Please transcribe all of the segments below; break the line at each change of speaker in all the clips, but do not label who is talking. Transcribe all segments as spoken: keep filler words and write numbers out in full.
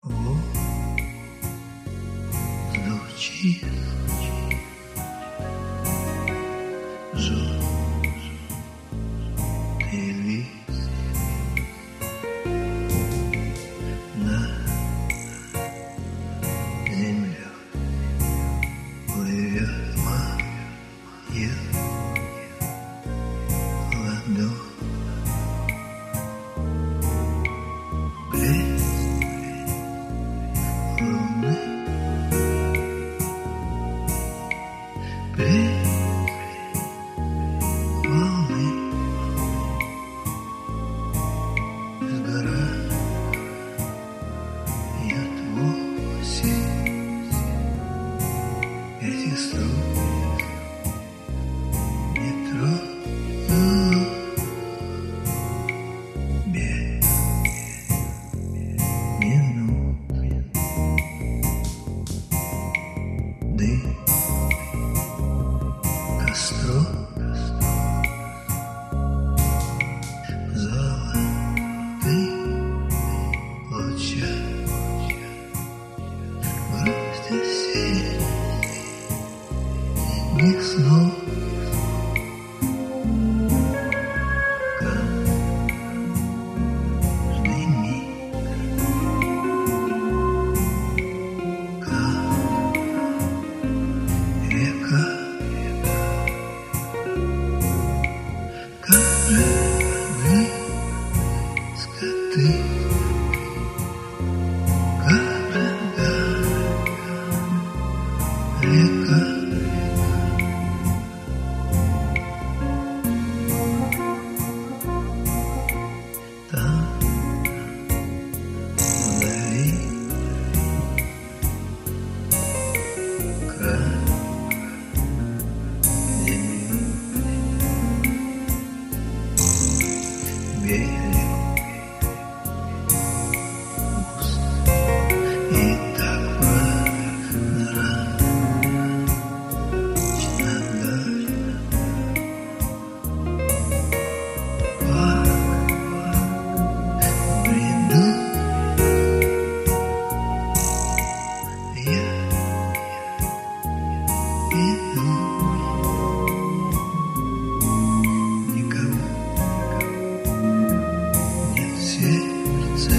Вот звучит желтый лист над землей, плывет моя ладонь. Волны сгорают восемь эти струк не тронут без минут. Дым костров золотых лучах грусти синих снов. Каждый миг, как река, каждый скоты, каждая река. Там вдали край земли, берег пуст и так прозрачно даль. В бреду я иду, никого нет в сердце,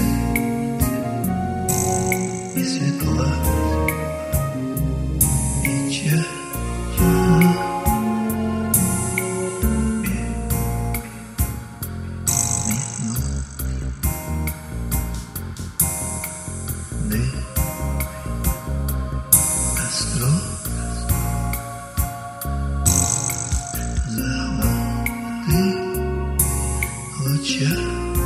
и светла, и чая без минут. Дым костров золотых лучах